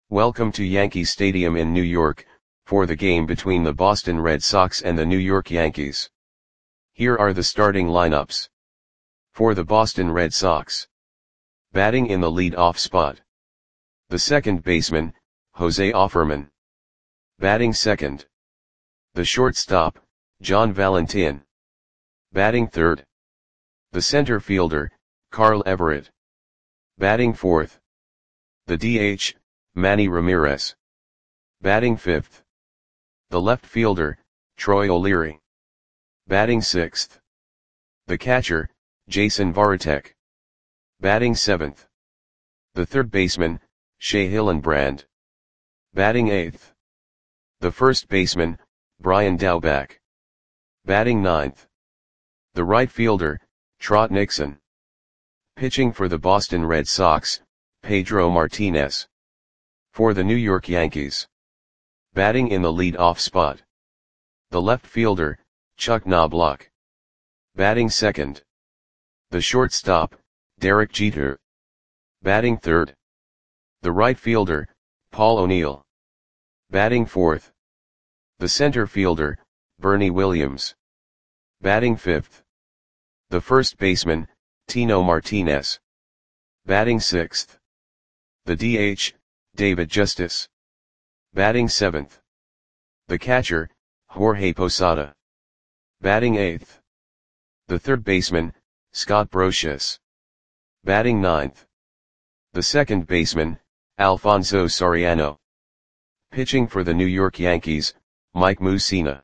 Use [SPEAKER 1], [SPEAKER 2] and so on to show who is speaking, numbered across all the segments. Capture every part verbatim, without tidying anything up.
[SPEAKER 1] Welcome to Yankee Stadium in New York, for the game between the Boston Red Sox and the New York Yankees. Here are the starting lineups. For the Boston Red Sox. Batting in the lead-off spot. The second baseman, Jose Offerman. Batting second. The shortstop, John Valentin. Batting third. The center fielder, Carl Everett. Batting fourth. The D H, Manny Ramirez. Batting fifth. The left fielder, Troy O'Leary. Batting sixth. The catcher, Jason Varitek. Batting seventh. The third baseman, Shea Hillenbrand. Batting eighth. The first baseman, Brian Daubach. Batting ninth. The right fielder, Trot Nixon. Pitching for the Boston Red Sox, Pedro Martinez. For the New York Yankees. Batting in the lead-off spot. The left fielder, Chuck Knobloch. Batting second. The shortstop, Derek Jeter. Batting third. The right fielder, Paul O'Neill. Batting fourth. The center fielder, Bernie Williams. Batting fifth. The first baseman, Tino Martinez. Batting sixth. The D H, David Justice. Batting seventh. The catcher, Jorge Posada. Batting eighth. The third baseman, Scott Brosius. Batting ninth. The second baseman, Alfonso Soriano. Pitching for the New York Yankees, Mike Mussina.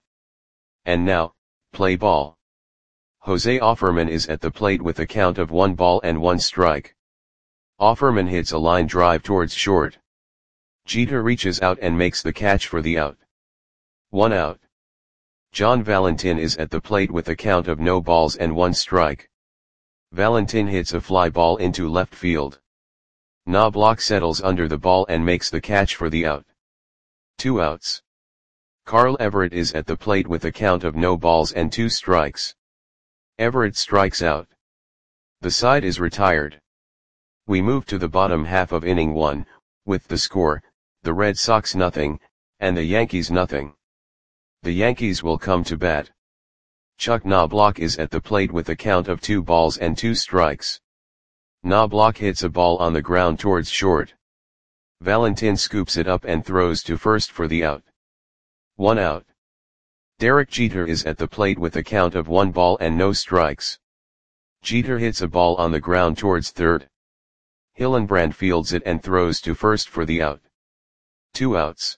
[SPEAKER 1] And now, play ball. Jose Offerman is at the plate with a count of one ball and one strike. Offerman hits a line drive towards short. Jeter reaches out and makes the catch for the out. One out. John Valentin is at the plate with a count of no balls and one strike. Valentin hits a fly ball into left field. Knobloch settles under the ball and makes the catch for the out. Two outs. Carl Everett is at the plate with a count of no balls and two strikes. Everett strikes out. The side is retired. We move to the bottom half of inning one, with the score, the Red Sox nothing, and the Yankees nothing. The Yankees will come to bat. Chuck Knobloch is at the plate with a count of two balls and two strikes. Knobloch hits a ball on the ground towards short. Valentin scoops it up and throws to first for the out. One out. Derek Jeter is at the plate with a count of one ball and no strikes. Jeter hits a ball on the ground towards third. Hillenbrand fields it and throws to first for the out. Two outs.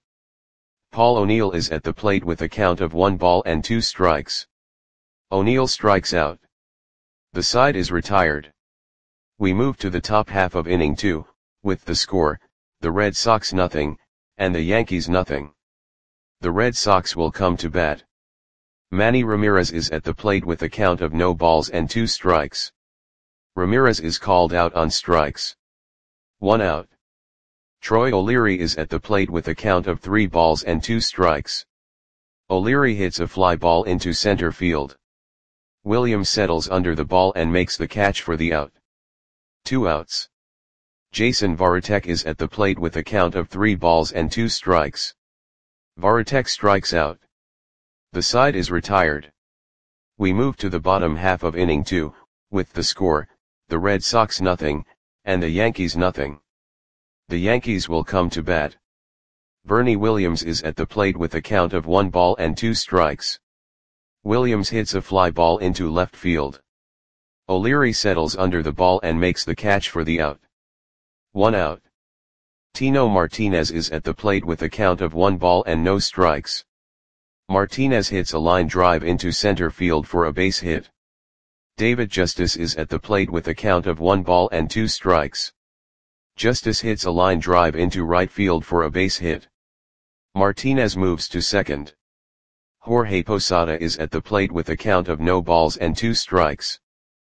[SPEAKER 1] Paul O'Neill is at the plate with a count of one ball and two strikes. O'Neill strikes out. The side is retired. We move to the top half of inning two, with the score, the Red Sox nothing, and the Yankees nothing. The Red Sox will come to bat. Manny Ramirez is at the plate with a count of no balls and two strikes. Ramirez is called out on strikes. One out. Troy O'Leary is at the plate with a count of three balls and two strikes. O'Leary hits a fly ball into center field. Williams settles under the ball and makes the catch for the out. Two outs. Jason Varitek is at the plate with a count of three balls and two strikes. Varitek strikes out. The side is retired. We move to the bottom half of inning two, with the score, the Red Sox nothing, and the Yankees nothing. The Yankees will come to bat. Bernie Williams is at the plate with a count of one ball and two strikes. Williams hits a fly ball into left field. O'Leary settles under the ball and makes the catch for the out. One out. Tino Martinez is at the plate with a count of one ball and no strikes. Martinez hits a line drive into center field for a base hit. David Justice is at the plate with a count of one ball and two strikes. Justice hits a line drive into right field for a base hit. Martinez moves to second. Jorge Posada is at the plate with a count of no balls and two strikes.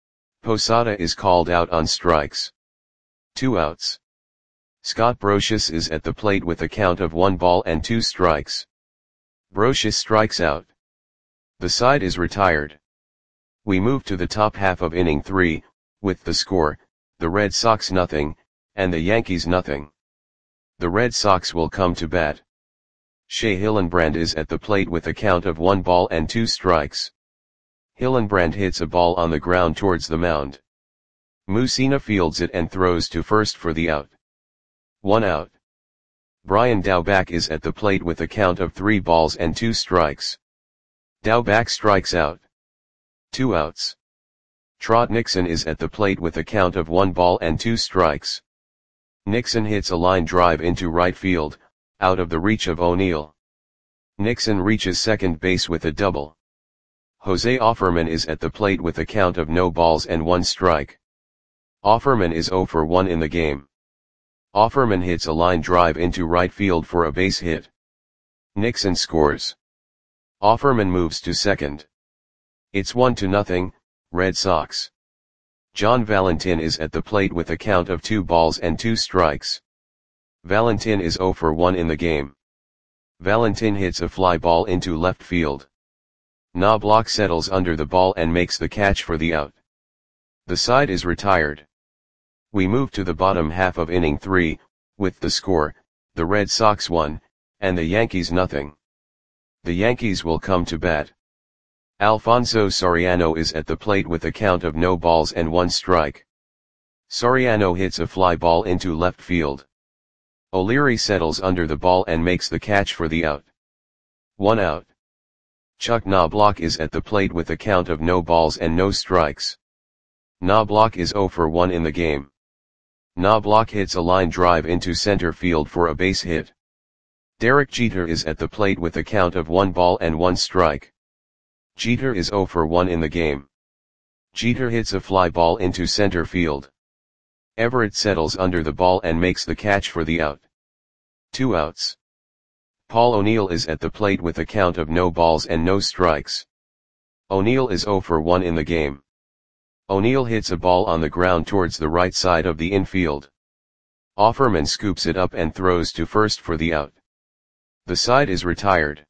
[SPEAKER 1] Posada is called out on strikes. Two outs. Scott Brosius is at the plate with a count of one ball and two strikes. Brosius strikes out. The side is retired. We move to the top half of inning three, with the score, the Red Sox nothing, and the Yankees nothing. The Red Sox will come to bat. Shea Hillenbrand is at the plate with a count of one ball and two strikes. Hillenbrand hits a ball on the ground towards the mound. Mussina fields it and throws to first for the out. One out. Brian Daubach is at the plate with a count of three balls and two strikes. Daubach strikes out. Two outs. Trot Nixon is at the plate with a count of one ball and two strikes. Nixon hits a line drive into right field, out of the reach of O'Neill. Nixon reaches second base with a double. Jose Offerman is at the plate with a count of no balls and one strike. Offerman is zero for one in the game. Offerman hits a line drive into right field for a base hit. Nixon scores. Offerman moves to second. It's one to nothing, Red Sox. John Valentin is at the plate with a count of two balls and two strikes. Valentin is zero for one in the game. Valentin hits a fly ball into left field. Knobloch settles under the ball and makes the catch for the out. The side is retired. We move to the bottom half of inning three, with the score, the Red Sox one, and the Yankees nothing. The Yankees will come to bat. Alfonso Soriano is at the plate with a count of no balls and one strike. Soriano hits a fly ball into left field. O'Leary settles under the ball and makes the catch for the out. One out. Chuck Knobloch is at the plate with a count of no balls and no strikes. Knobloch is zero for one in the game. Knobloch hits a line drive into center field for a base hit. Derek Jeter is at the plate with a count of one ball and one strike. Jeter is zero for one in the game. Jeter hits a fly ball into center field. Everett settles under the ball and makes the catch for the out. Two outs. Paul O'Neill is at the plate with a count of no balls and no strikes. O'Neill is zero for one in the game. O'Neill hits a ball on the ground towards the right side of the infield. Offerman scoops it up and throws to first for the out. The side is retired.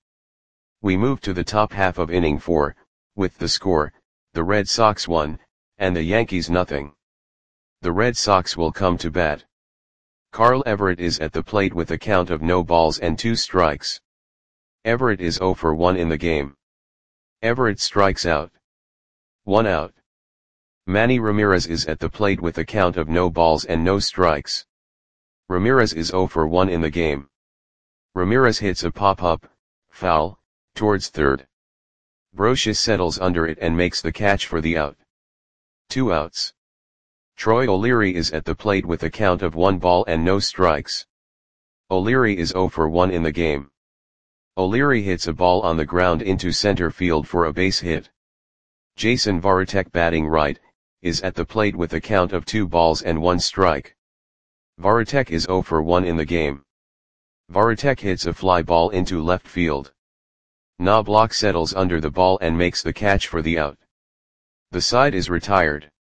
[SPEAKER 1] We move to the top half of inning four, with the score, the Red Sox one, and the Yankees nothing. The Red Sox will come to bat. Carl Everett is at the plate with a count of no balls and two strikes. Everett is zero for one in the game. Everett strikes out. One out. Manny Ramirez is at the plate with a count of no balls and no strikes. Ramirez is zero for one in the game. Ramirez hits a pop-up, foul, towards third. Brosius settles under it and makes the catch for the out. Two outs. Troy O'Leary is at the plate with a count of one ball and no strikes. O'Leary is zero for one in the game. O'Leary hits a ball on the ground into center field for a base hit. Jason Varitek, batting right, is at the plate with a count of two balls and one strike. Varitek is zero for one in the game. Varitek hits a fly ball into left field. Knobloch settles under the ball and makes the catch for the out. The side is retired.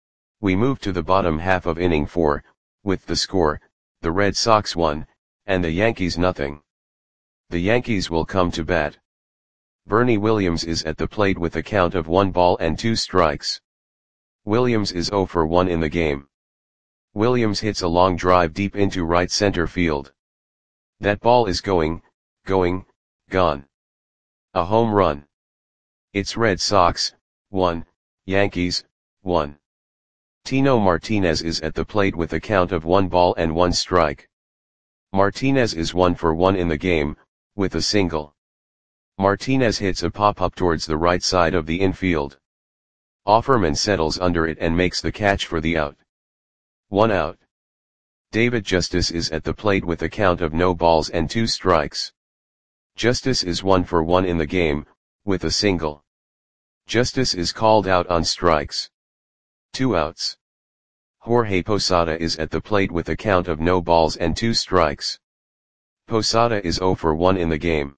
[SPEAKER 1] We move to the bottom half of inning four, with the score, the Red Sox one, and the Yankees nothing. The Yankees will come to bat. Bernie Williams is at the plate with a count of one ball and two strikes. Williams is zero for one in the game. Williams hits a long drive deep into right center field. That ball is going, going, gone. A home run. It's Red Sox, one, Yankees, one. Tino Martinez is at the plate with a count of one ball and one strike. Martinez is one for one in the game, with a single. Martinez hits a pop-up towards the right side of the infield. Offerman settles under it and makes the catch for the out. One out. David Justice is at the plate with a count of no balls and two strikes. Justice is one for one in the game, with a single. Justice is called out on strikes. Two outs. Jorge Posada is at the plate with a count of no balls and two strikes. Posada is zero for one in the game.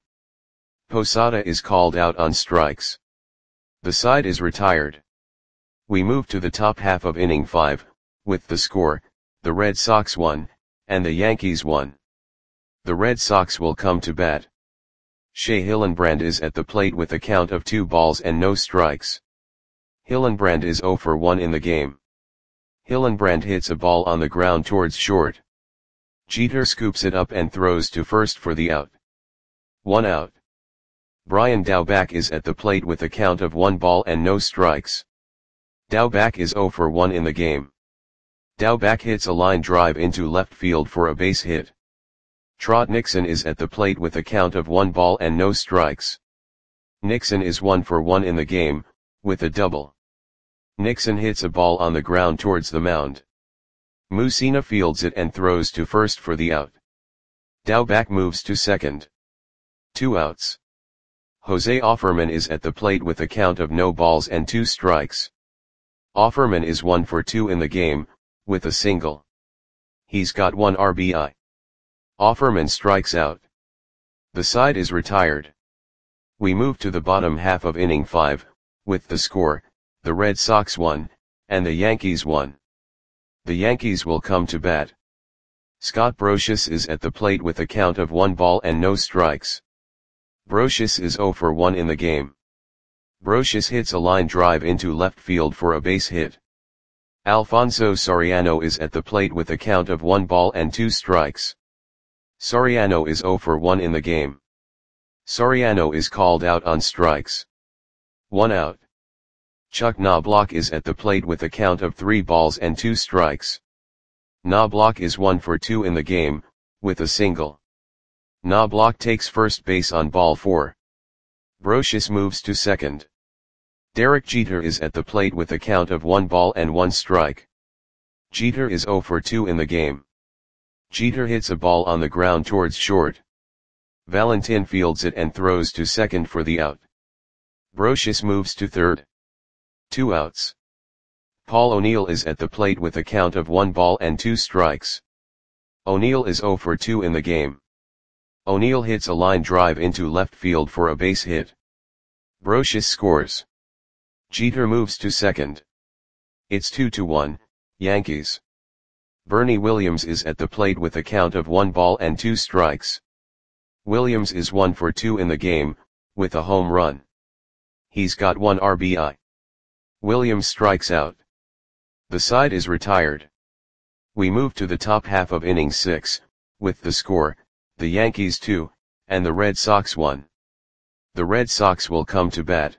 [SPEAKER 1] Posada is called out on strikes. The side is retired. We move to the top half of inning five, with the score, the Red Sox one, and the Yankees one. The Red Sox will come to bat. Shea Hillenbrand is at the plate with a count of two balls and no strikes. Hillenbrand is zero for one in the game. Hillenbrand hits a ball on the ground towards short. Jeter scoops it up and throws to first for the out. One out. Brian Daubach is at the plate with a count of one ball and no strikes. Daubach is zero for one in the game. Daubach hits a line drive into left field for a base hit. Trot Nixon is at the plate with a count of one ball and no strikes. Nixon is one for one in the game, with a double. Nixon hits a ball on the ground towards the mound. Mussina fields it and throws to first for the out. Daubach moves to second. Two outs. Jose Offerman is at the plate with a count of no balls and two strikes. Offerman is one for two in the game, with a single. He's got one R B I. Offerman strikes out. The side is retired. We move to the bottom half of inning five, with the score, the Red Sox won, and the Yankees won. The Yankees will come to bat. Scott Brosius is at the plate with a count of one ball and no strikes. Brosius is zero for one in the game. Brosius hits a line drive into left field for a base hit. Alfonso Soriano is at the plate with a count of one ball and two strikes. Soriano is zero for one in the game. Soriano is called out on strikes. One out. Chuck Knobloch is at the plate with a count of three balls and two strikes. Knobloch is one for two in the game, with a single. Knobloch takes first base on ball four. Brosius moves to second. Derek Jeter is at the plate with a count of one ball and one strike. Jeter is zero for two in the game. Jeter hits a ball on the ground towards short. Valentin fields it and throws to second for the out. Brosius moves to third. Two outs. Paul O'Neill is at the plate with a count of one ball and two strikes. O'Neill is zero for two in the game. O'Neill hits a line drive into left field for a base hit. Brosius scores. Jeter moves to second. It's two to one, Yankees. Bernie Williams is at the plate with a count of one ball and two strikes. Williams is one for two in the game, with a home run. He's got one R B I. Williams strikes out. The side is retired. We move to the top half of inning six, with the score, the Yankees two, and the Red Sox one. The Red Sox will come to bat.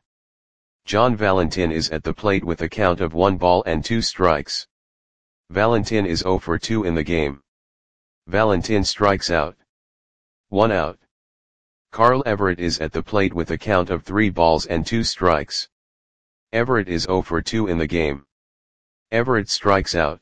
[SPEAKER 1] John Valentin is at the plate with a count of one ball and two strikes. Valentin is zero for two in the game. Valentin strikes out. One out. Carl Everett is at the plate with a count of three balls and two strikes. Everett is zero for two in the game. Everett strikes out.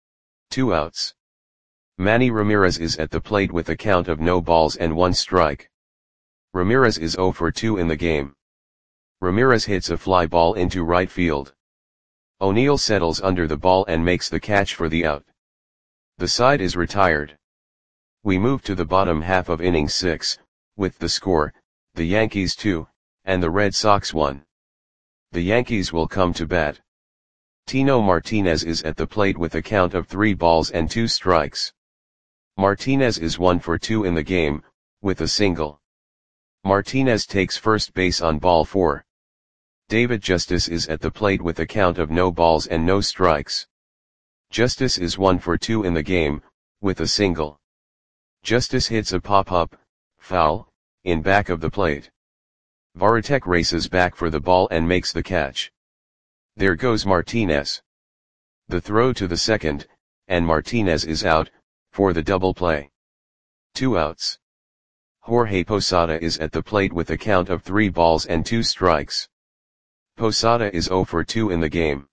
[SPEAKER 1] Two outs. Manny Ramirez is at the plate with a count of no balls and one strike. Ramirez is zero for two in the game. Ramirez hits a fly ball into right field. O'Neill settles under the ball and makes the catch for the out. The side is retired. We move to the bottom half of inning six, with the score, the Yankees two, and the Red Sox one. The Yankees will come to bat. Tino Martinez is at the plate with a count of three balls and two strikes. Martinez is one for two in the game, with a single. Martinez takes first base on ball four. David Justice is at the plate with a count of no balls and no strikes. Justice is one for two in the game, with a single. Justice hits a pop-up, foul, in back of the plate. Varitek races back for the ball and makes the catch. There goes Martinez. The throw to the second, and Martinez is out, for the double play. Two outs. Jorge Posada is at the plate with a count of three balls and two strikes. Posada is zero for two in the game.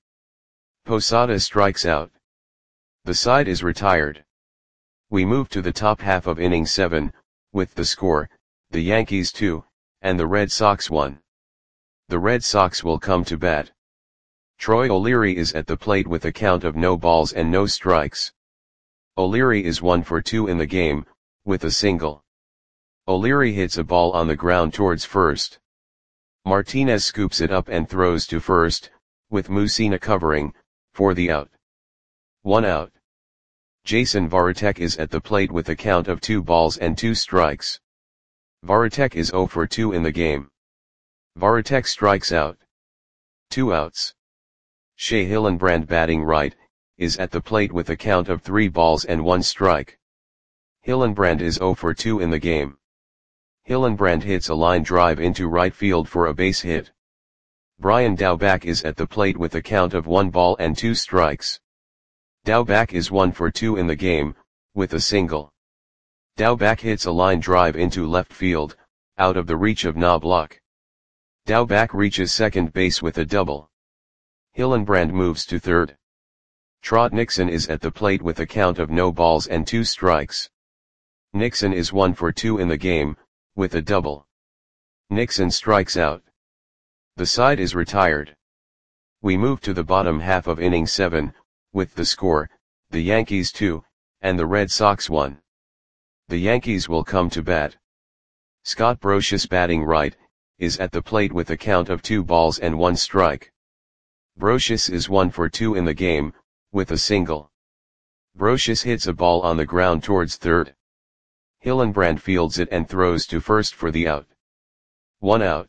[SPEAKER 1] Posada strikes out. The side is retired. We move to the top half of inning seven, with the score, the Yankees two, and the Red Sox one. The Red Sox will come to bat. Troy O'Leary is at the plate with a count of no balls and no strikes. O'Leary is one for two in the game, with a single. O'Leary hits a ball on the ground towards first. Martinez scoops it up and throws to first, with Mussina covering, for the out. One out. Jason Varitek is at the plate with a count of two balls and two strikes. Varitek is zero for two in the game. Varitek strikes out. Two outs. Shea Hillenbrand batting right, is at the plate with a count of three balls and one strike. Hillenbrand is zero for two in the game. Hillenbrand hits a line drive into right field for a base hit. Brian Daubach is at the plate with a count of one ball and two strikes. Daubach is one for two in the game, with a single. Daubach hits a line drive into left field, out of the reach of Knobloch. Daubach reaches second base with a double. Hillenbrand moves to third. Trot Nixon is at the plate with a count of no balls and two strikes. Nixon is one for two in the game, with a double. Nixon strikes out. The side is retired. We move to the bottom half of inning seven, with the score, the Yankees two, and the Red Sox one. The Yankees will come to bat. Scott Brosius, batting right, is at the plate with a count of two balls and one strike. Brosius is one for two in the game, with a single. Brosius hits a ball on the ground towards third. Hillenbrand fields it and throws to first for the out. One out.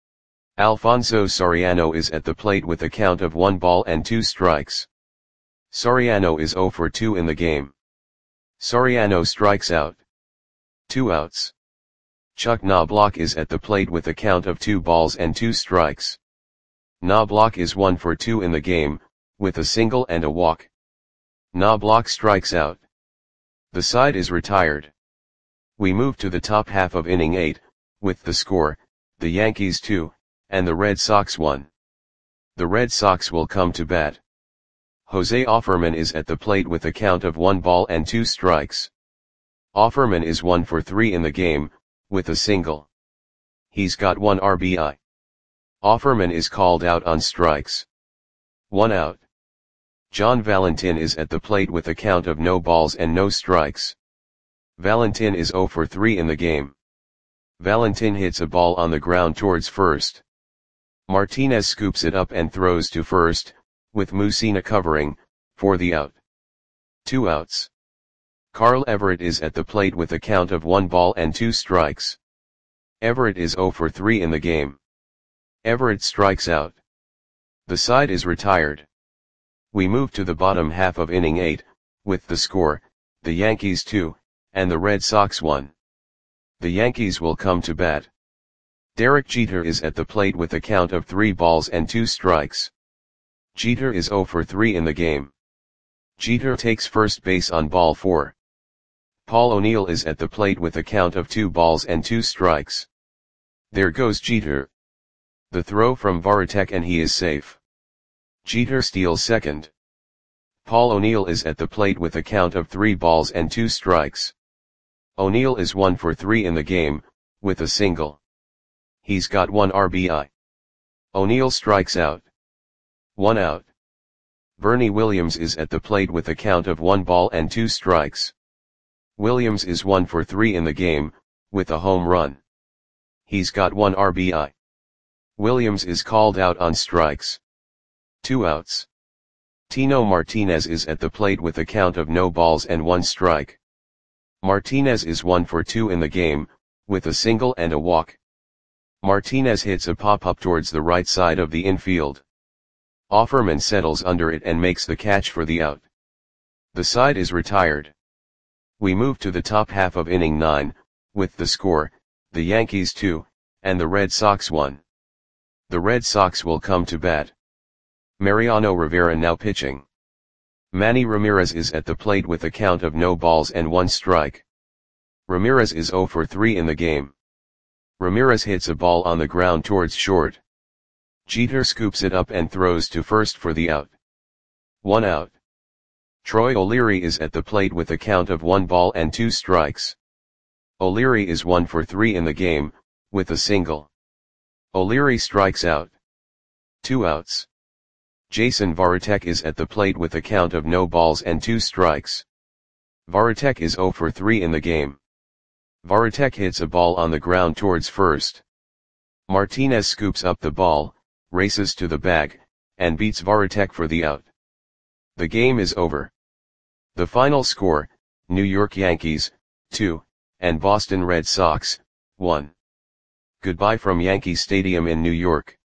[SPEAKER 1] Alfonso Soriano is at the plate with a count of one ball and two strikes. Soriano is zero for two in the game. Soriano strikes out. Two outs. Chuck Knobloch is at the plate with a count of two balls and two strikes. Knobloch is one for two in the game, with a single and a walk. Knobloch strikes out. The side is retired. We move to the top half of inning eight, with the score, the Yankees two, and the Red Sox one. The Red Sox will come to bat. Jose Offerman is at the plate with a count of one ball and two strikes. Offerman is one for three in the game, with a single. He's got one R B I. Offerman is called out on strikes. One out. John Valentin is at the plate with a count of no balls and no strikes. Valentin is zero for three in the game. Valentin hits a ball on the ground towards first. Martinez scoops it up and throws to first, with Mussina covering, for the out. Two outs. Carl Everett is at the plate with a count of one ball and two strikes. Everett is zero for three in the game. Everett strikes out. The side is retired. We move to the bottom half of inning eight, with the score, the Yankees two, and the Red Sox one. The Yankees will come to bat. Derek Jeter is at the plate with a count of three balls and two strikes. Jeter is zero for three in the game. Jeter takes first base on ball four. Paul O'Neill is at the plate with a count of two balls and two strikes. There goes Jeter. The throw from Varitek and he is safe. Jeter steals second. Paul O'Neill is at the plate with a count of three balls and two strikes. O'Neill is one for three in the game, with a single. He's got one R B I. O'Neill strikes out. One out. Bernie Williams is at the plate with a count of one ball and two strikes. Williams is one for three in the game, with a home run. He's got one R B I. Williams is called out on strikes. Two outs. Tino Martinez is at the plate with a count of no balls and one strike. Martinez is one for two in the game, with a single and a walk. Martinez hits a pop-up towards the right side of the infield. Offerman settles under it and makes the catch for the out. The side is retired. We move to the top half of inning nine, with the score, the Yankees two, and the Red Sox one. The Red Sox will come to bat. Mariano Rivera now pitching. Manny Ramirez is at the plate with a count of no balls and one strike. Ramirez is zero for three in the game. Ramirez hits a ball on the ground towards short. Jeter scoops it up and throws to first for the out. One out. Troy O'Leary is at the plate with a count of one ball and two strikes. O'Leary is one for three in the game, with a single. O'Leary strikes out. Two outs. Jason Varitek is at the plate with a count of no balls and two strikes. Varitek is zero for three in the game. Varitek hits a ball on the ground towards first. Martinez scoops up the ball, races to the bag, and beats Varitek for the out. The game is over. The final score, New York Yankees, two, and Boston Red Sox, one. Goodbye from Yankee Stadium in New York.